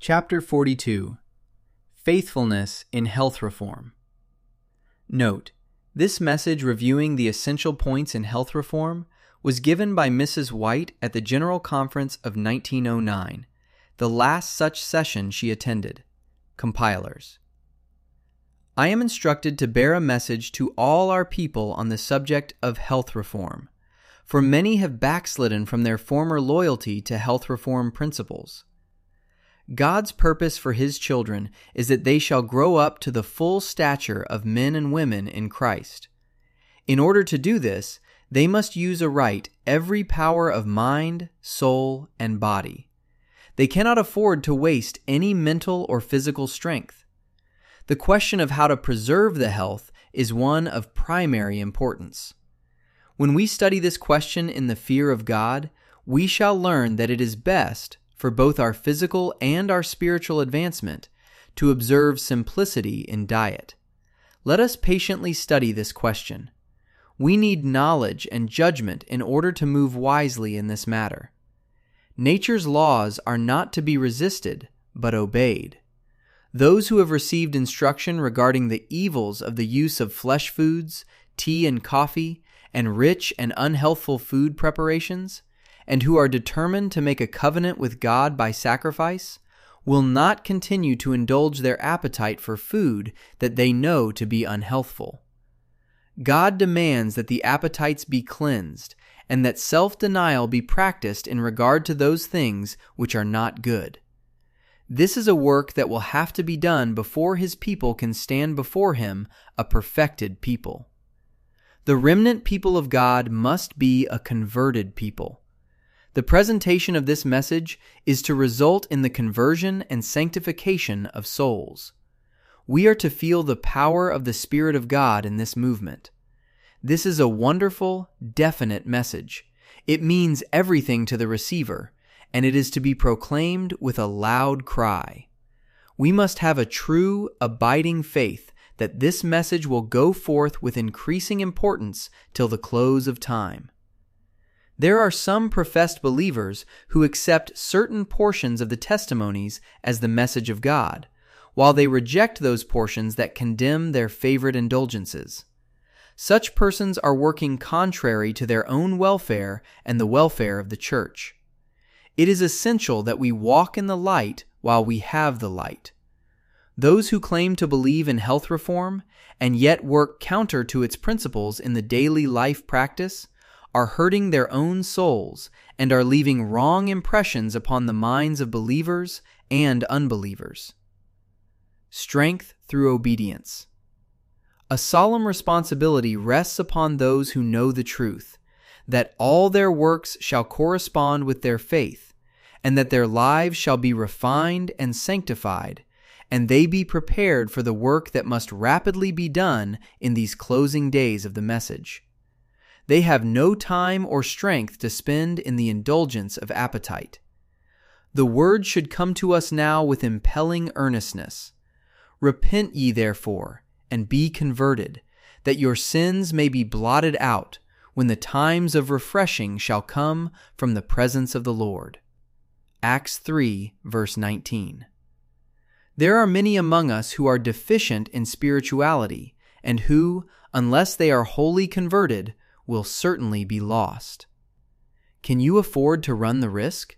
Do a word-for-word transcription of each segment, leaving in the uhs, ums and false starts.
Chapter forty-two. Faithfulness in Health Reform. Note: this message reviewing the essential points in health reform was given by Missus White at the General Conference of nineteen oh nine, the last such session she attended. Compilers. I am instructed to bear a message to all our people on the subject of health reform, for many have backslidden from their former loyalty to health reform principles. God's purpose for His children is that they shall grow up to the full stature of men and women in Christ. In order to do this, they must use aright every power of mind, soul, and body. They cannot afford to waste any mental or physical strength. The question of how to preserve the health is one of primary importance. When we study this question in the fear of God, we shall learn that it is best for both our physical and our spiritual advancement to observe simplicity in diet. Let us patiently study this question. We need knowledge and judgment in order to move wisely in this matter. Nature's laws are not to be resisted, but obeyed. Those who have received instruction regarding the evils of the use of flesh foods, tea and coffee, and rich and unhealthful food preparations, and who are determined to make a covenant with God by sacrifice, will not continue to indulge their appetite for food that they know to be unhealthful. God demands that the appetites be cleansed, and that self-denial be practiced in regard to those things which are not good. This is a work that will have to be done before His people can stand before Him a perfected people. The remnant people of God must be a converted people. The presentation of this message is to result in the conversion and sanctification of souls. We are to feel the power of the Spirit of God in this movement. This is a wonderful, definite message. It means everything to the receiver, and it is to be proclaimed with a loud cry. We must have a true, abiding faith that this message will go forth with increasing importance till the close of time. There are some professed believers who accept certain portions of the testimonies as the message of God, while they reject those portions that condemn their favorite indulgences. Such persons are working contrary to their own welfare and the welfare of the church. It is essential that we walk in the light while we have the light. Those who claim to believe in health reform and yet work counter to its principles in the daily life practice are hurting their own souls and are leaving wrong impressions upon the minds of believers and unbelievers. Strength through obedience. A solemn responsibility rests upon those who know the truth, that all their works shall correspond with their faith, and that their lives shall be refined and sanctified, and they be prepared for the work that must rapidly be done in these closing days of the message. They have no time or strength to spend in the indulgence of appetite. The word should come to us now with impelling earnestness. Repent ye therefore, and be converted, that your sins may be blotted out, when the times of refreshing shall come from the presence of the Lord. Acts three, verse nineteen. There are many among us who are deficient in spirituality, and who, unless they are wholly converted, will certainly be lost. Can you afford to run the risk?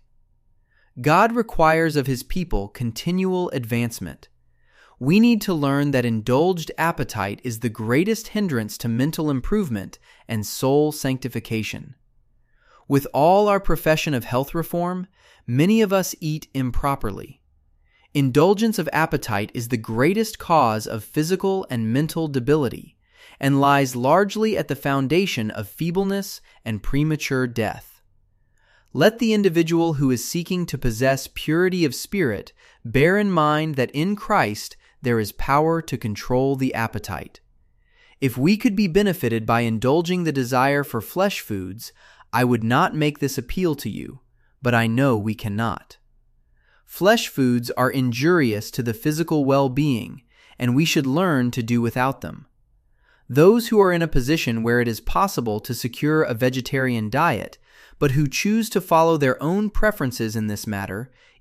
God requires of His people continual advancement. We need to learn that indulged appetite is the greatest hindrance to mental improvement and soul sanctification. With all our profession of health reform, many of us eat improperly. Indulgence of appetite is the greatest cause of physical and mental debility, and lies largely at the foundation of feebleness and premature death. Let the individual who is seeking to possess purity of spirit bear in mind that in Christ there is power to control the appetite. If we could be benefited by indulging the desire for flesh foods, I would not make this appeal to you, but I know we cannot. Flesh foods are injurious to the physical well-being, and we should learn to do without them. Those who are in a position where it is possible to secure a vegetarian diet, but who choose to follow their own preferences in this matter,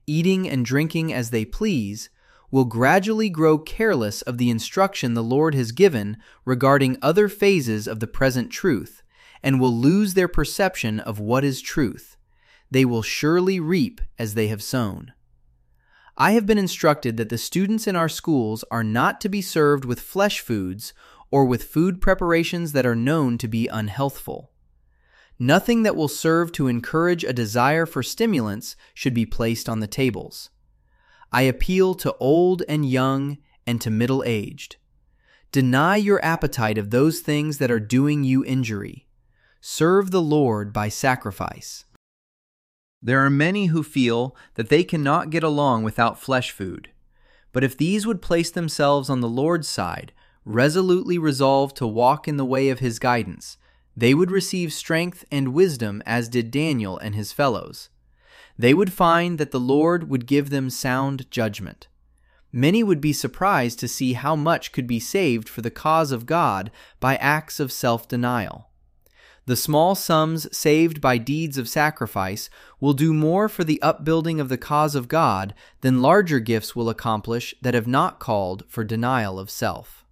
eating and drinking as they please, will gradually grow careless of the instruction the Lord has given regarding other phases of the present truth, and will lose their perception of what is truth. They will surely reap as they have sown. I have been instructed that the students in our schools are not to be served with flesh foods or with food preparations that are known to be unhealthful. Nothing that will serve to encourage a desire for stimulants should be placed on the tables. I appeal to old and young and to middle-aged. Deny your appetite of those things that are doing you injury. Serve the Lord by sacrifice. There are many who feel that they cannot get along without flesh food, but if these would place themselves on the Lord's side, resolutely resolve to walk in the way of His guidance, they would receive strength and wisdom as did Daniel and his fellows. They would find that the Lord would give them sound judgment. Many would be surprised to see how much could be saved for the cause of God by acts of self-denial. The small sums saved by deeds of sacrifice will do more for the upbuilding of the cause of God than larger gifts will accomplish that have not called for denial of self.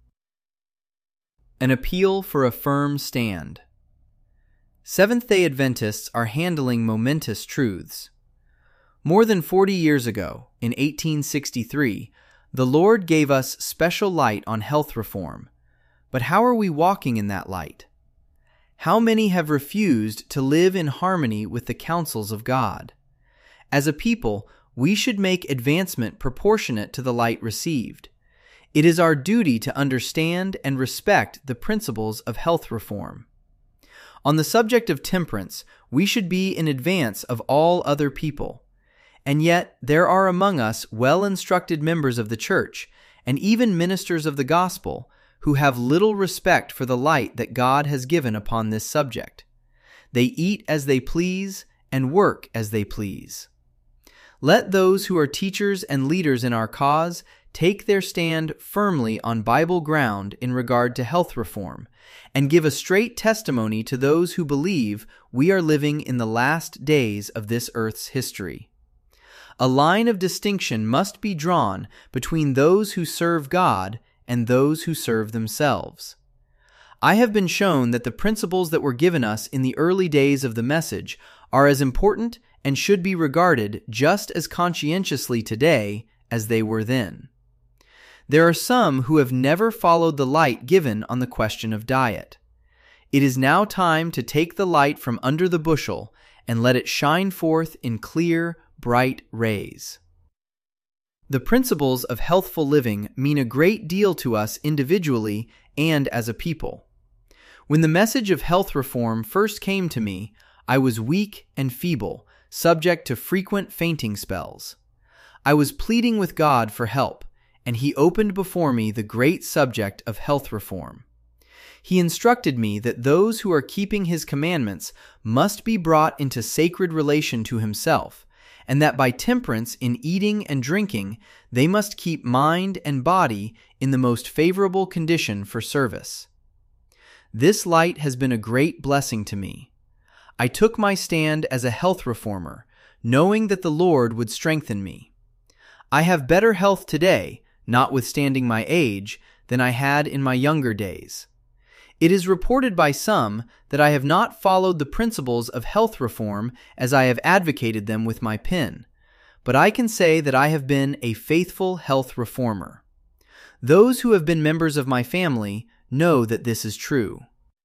An appeal for a firm stand. Seventh-day Adventists are handling momentous truths. More than forty years ago, in eighteen sixty-three, the Lord gave us special light on health reform. But how are we walking in that light? How many have refused to live in harmony with the counsels of God? As a people, we should make advancement proportionate to the light received. It is our duty to understand and respect the principles of health reform. On the subject of temperance, we should be in advance of all other people. And yet, there are among us well-instructed members of the church, and even ministers of the gospel, who have little respect for the light that God has given upon this subject. They eat as they please and work as they please. Let those who are teachers and leaders in our cause take their stand firmly on Bible ground in regard to health reform, and give a straight testimony to those who believe we are living in the last days of this earth's history. A line of distinction must be drawn between those who serve God and those who serve themselves. I have been shown that the principles that were given us in the early days of the message are as important and should be regarded just as conscientiously today as they were then. There are some who have never followed the light given on the question of diet. It is now time to take the light from under the bushel and let it shine forth in clear, bright rays. The principles of healthful living mean a great deal to us individually and as a people. When the message of health reform first came to me, I was weak and feeble, subject to frequent fainting spells. I was pleading with God for help, and He opened before me the great subject of health reform. He instructed me that those who are keeping His commandments must be brought into sacred relation to Himself, and that by temperance in eating and drinking, they must keep mind and body in the most favorable condition for service. This light has been a great blessing to me. I took my stand as a health reformer, knowing that the Lord would strengthen me. I have better health today, notwithstanding my age, than I had in my younger days. It is reported by some that I have not followed the principles of health reform as I have advocated them with my pen, but I can say that I have been a faithful health reformer. Those who have been members of my family know that this is true.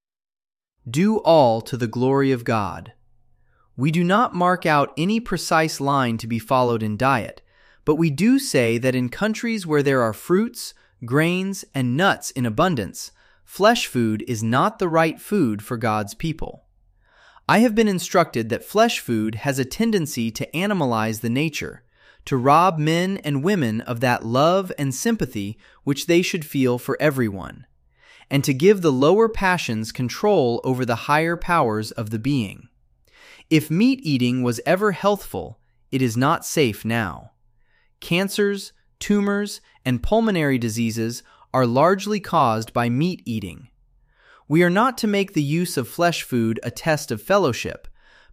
Do all to the glory of God. We do not mark out any precise line to be followed in diet, but we do say that in countries where there are fruits, grains, and nuts in abundance, flesh food is not the right food for God's people. I have been instructed that flesh food has a tendency to animalize the nature, to rob men and women of that love and sympathy which they should feel for everyone, and to give the lower passions control over the higher powers of the being. If meat eating was ever healthful, it is not safe now. Cancers, tumors, and pulmonary diseases are largely caused by meat eating. We are not to make the use of flesh food a test of fellowship,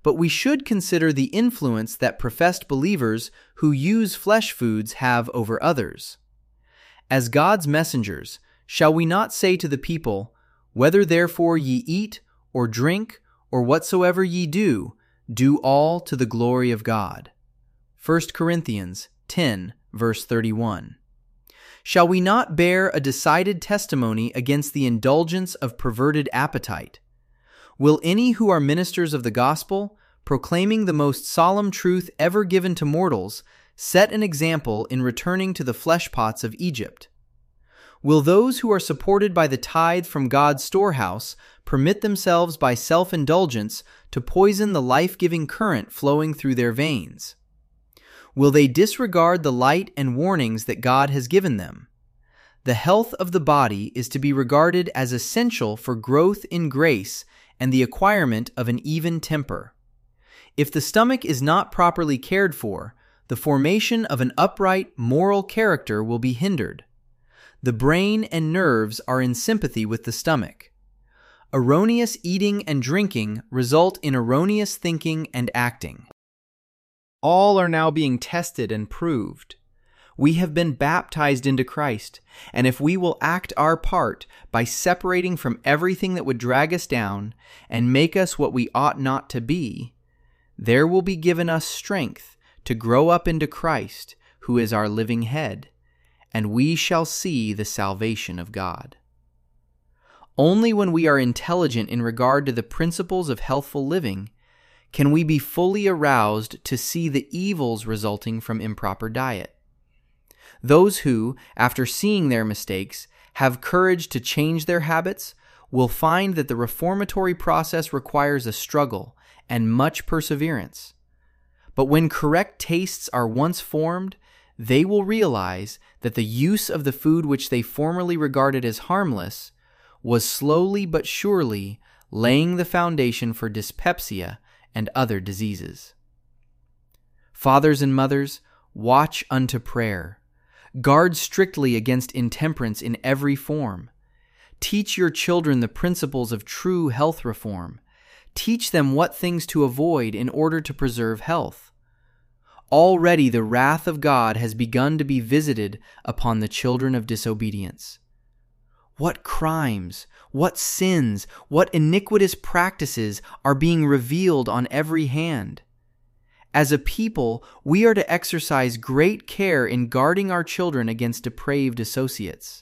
but we should consider the influence that professed believers who use flesh foods have over others. As God's messengers, shall we not say to the people, "Whether therefore ye eat, or drink, or whatsoever ye do, do all to the glory of God"? First Corinthians ten, verse thirty-one. Shall we not bear a decided testimony against the indulgence of perverted appetite? Will any who are ministers of the gospel, proclaiming the most solemn truth ever given to mortals, set an example in returning to the flesh pots of Egypt? Will those who are supported by the tithe from God's storehouse permit themselves by self-indulgence to poison the life-giving current flowing through their veins? Will they disregard the light and warnings that God has given them? The health of the body is to be regarded as essential for growth in grace and the acquirement of an even temper. If the stomach is not properly cared for, the formation of an upright moral character will be hindered. The brain and nerves are in sympathy with the stomach. Erroneous eating and drinking result in erroneous thinking and acting. All are now being tested and proved. We have been baptized into Christ, and if we will act our part by separating from everything that would drag us down and make us what we ought not to be, there will be given us strength to grow up into Christ, who is our living head, and we shall see the salvation of God. Only when we are intelligent in regard to the principles of healthful living can we be fully aroused to see the evils resulting from improper diet. Those who, after seeing their mistakes, have courage to change their habits will find that the reformatory process requires a struggle and much perseverance. But when correct tastes are once formed, they will realize that the use of the food which they formerly regarded as harmless was slowly but surely laying the foundation for dyspepsia and other diseases. Fathers and mothers, watch unto prayer. Guard strictly against intemperance in every form. Teach your children the principles of true health reform. Teach them what things to avoid in order to preserve health. Already the wrath of God has begun to be visited upon the children of disobedience. What crimes, what sins, what iniquitous practices are being revealed on every hand? As a people, we are to exercise great care in guarding our children against depraved associates.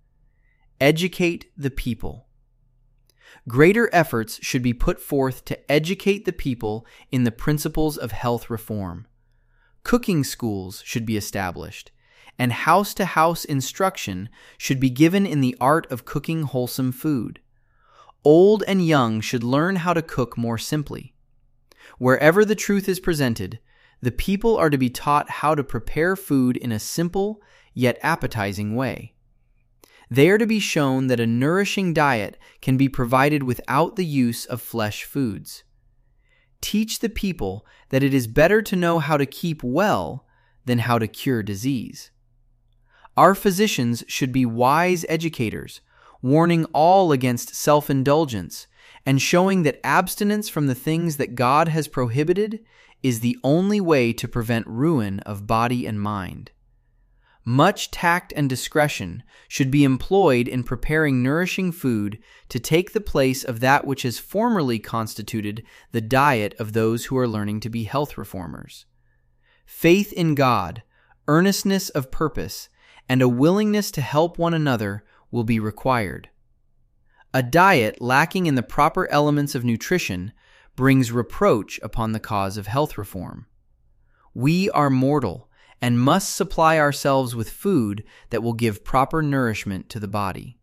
Educate the people. Greater efforts should be put forth to educate the people in the principles of health reform. Cooking schools should be established, and house-to-house instruction should be given in the art of cooking wholesome food. Old and young should learn how to cook more simply. Wherever the truth is presented, the people are to be taught how to prepare food in a simple yet appetizing way. They are to be shown that a nourishing diet can be provided without the use of flesh foods. Teach the people that it is better to know how to keep well than how to cure disease. Our physicians should be wise educators, warning all against self-indulgence and showing that abstinence from the things that God has prohibited is the only way to prevent ruin of body and mind. Much tact and discretion should be employed in preparing nourishing food to take the place of that which has formerly constituted the diet of those who are learning to be health reformers. Faith in God, earnestness of purpose, and a willingness to help one another will be required. A diet lacking in the proper elements of nutrition brings reproach upon the cause of health reform. We are mortal and must supply ourselves with food that will give proper nourishment to the body.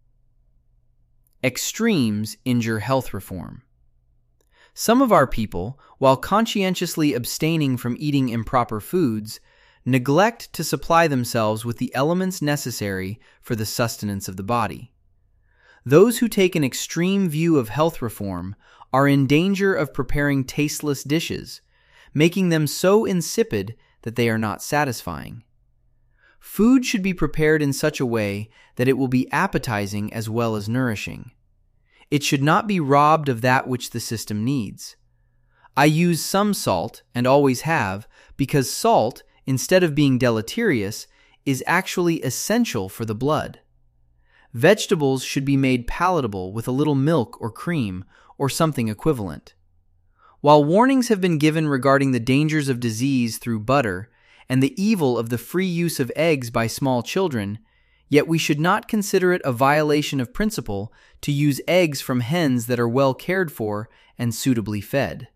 Extremes injure health reform. Some of our people, while conscientiously abstaining from eating improper foods, neglect to supply themselves with the elements necessary for the sustenance of the body. Those who take an extreme view of health reform are in danger of preparing tasteless dishes, making them so insipid that they are not satisfying. Food should be prepared in such a way that it will be appetizing as well as nourishing. It should not be robbed of that which the system needs. I use some salt, and always have, because salt, instead of being deleterious, is actually essential for the blood. Vegetables should be made palatable with a little milk or cream, or something equivalent. While warnings have been given regarding the dangers of disease through butter, and the evil of the free use of eggs by small children, yet we should not consider it a violation of principle to use eggs from hens that are well cared for and suitably fed.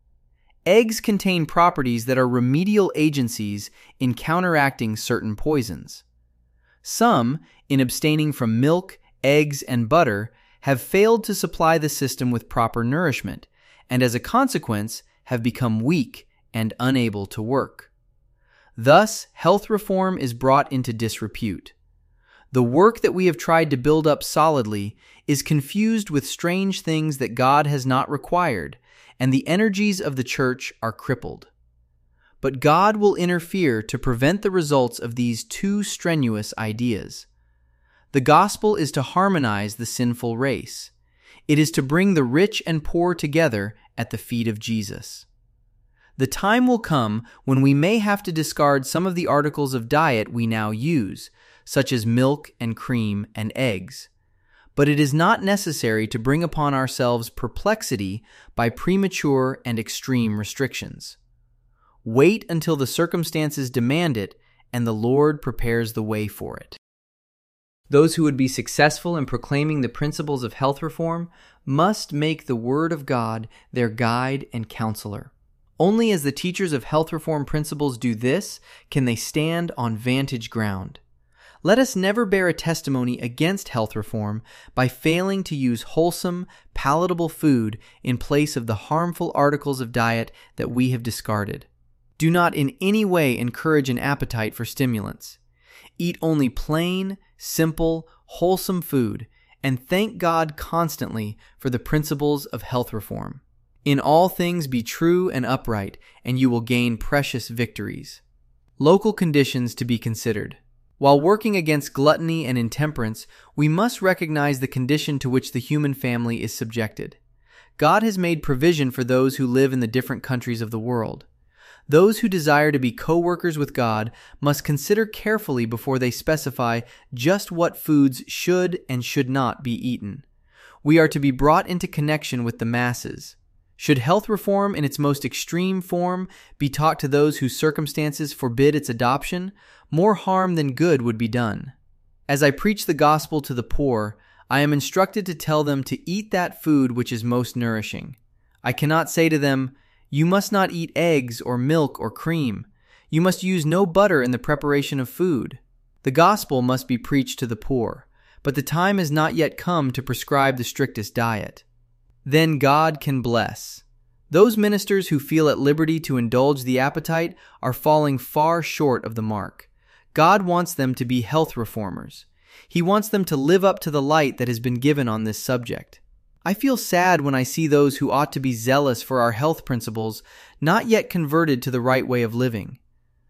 Eggs contain properties that are remedial agencies in counteracting certain poisons. Some, in abstaining from milk, eggs, and butter, have failed to supply the system with proper nourishment, and as a consequence have become weak and unable to work. Thus, health reform is brought into disrepute. The work that we have tried to build up solidly is confused with strange things that God has not required, and the energies of the church are crippled. But God will interfere to prevent the results of these two strenuous ideas. The gospel is to harmonize the sinful race. It is to bring the rich and poor together at the feet of Jesus. The time will come when we may have to discard some of the articles of diet we now use, such as milk and cream and eggs. But it is not necessary to bring upon ourselves perplexity by premature and extreme restrictions. Wait until the circumstances demand it and the Lord prepares the way for it. Those who would be successful in proclaiming the principles of health reform must make the Word of God their guide and counselor. Only as the teachers of health reform principles do this can they stand on vantage ground. Let us never bear a testimony against health reform by failing to use wholesome, palatable food in place of the harmful articles of diet that we have discarded. Do not in any way encourage an appetite for stimulants. Eat only plain, simple, wholesome food, and thank God constantly for the principles of health reform. In all things be true and upright, and you will gain precious victories. Local conditions to be considered. While working against gluttony and intemperance, we must recognize the condition to which the human family is subjected. God has made provision for those who live in the different countries of the world. Those who desire to be co-workers with God must consider carefully before they specify just what foods should and should not be eaten. We are to be brought into connection with the masses. Should health reform in its most extreme form be taught to those whose circumstances forbid its adoption, more harm than good would be done. As I preach the gospel to the poor, I am instructed to tell them to eat that food which is most nourishing. I cannot say to them, "You must not eat eggs or milk or cream. You must use no butter in the preparation of food." The gospel must be preached to the poor, but the time has not yet come to prescribe the strictest diet. Then God can bless. Those ministers who feel at liberty to indulge the appetite are falling far short of the mark. God wants them to be health reformers. He wants them to live up to the light that has been given on this subject. I feel sad when I see those who ought to be zealous for our health principles not yet converted to the right way of living.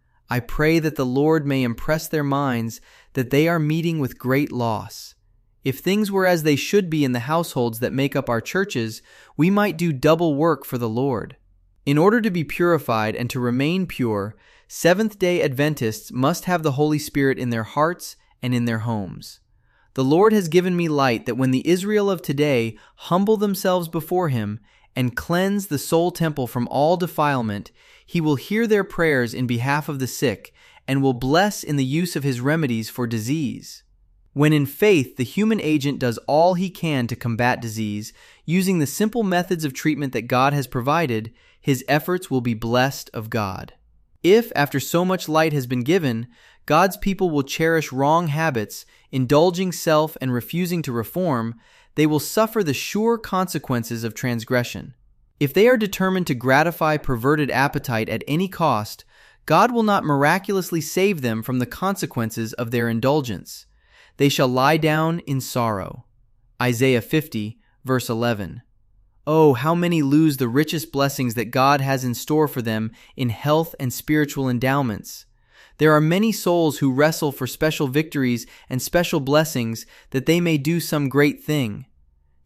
I pray that the Lord may impress their minds that they are meeting with great loss. If things were as they should be in the households that make up our churches, we might do double work for the Lord. In order to be purified and to remain pure, Seventh-day Adventists must have the Holy Spirit in their hearts and in their homes. The Lord has given me light that when the Israel of today humble themselves before Him and cleanse the soul temple from all defilement, He will hear their prayers in behalf of the sick and will bless in the use of His remedies for disease. When in faith the human agent does all he can to combat disease, using the simple methods of treatment that God has provided, his efforts will be blessed of God. If, after so much light has been given, God's people will cherish wrong habits, indulging self and refusing to reform, they will suffer the sure consequences of transgression. If they are determined to gratify perverted appetite at any cost, God will not miraculously save them from the consequences of their indulgence. They shall lie down in sorrow. Isaiah fifty, verse eleven. Oh, how many lose the richest blessings that God has in store for them in health and spiritual endowments. There are many souls who wrestle for special victories and special blessings that they may do some great thing.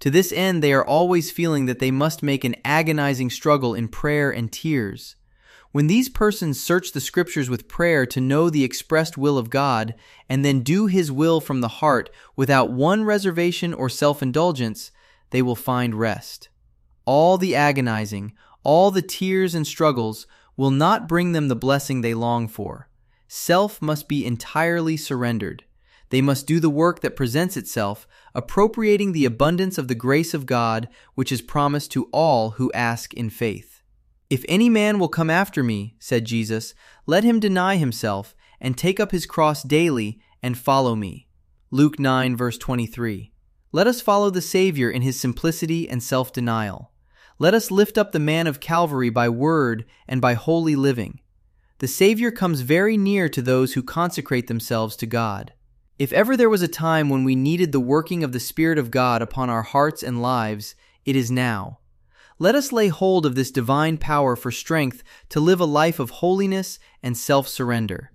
To this end, they are always feeling that they must make an agonizing struggle in prayer and tears. When these persons search the Scriptures with prayer to know the expressed will of God, and then do His will from the heart without one reservation or self-indulgence, they will find rest. All the agonizing, all the tears and struggles will not bring them the blessing they long for. Self must be entirely surrendered. They must do the work that presents itself, appropriating the abundance of the grace of God, which is promised to all who ask in faith. "If any man will come after me," said Jesus, "let him deny himself and take up his cross daily and follow me." Luke nine, verse twenty-three. Let us follow the Savior in His simplicity and self-denial. Let us lift up the man of Calvary by word and by holy living. The Savior comes very near to those who consecrate themselves to God. If ever there was a time when we needed the working of the Spirit of God upon our hearts and lives, it is now. Let us lay hold of this divine power for strength to live a life of holiness and self-surrender.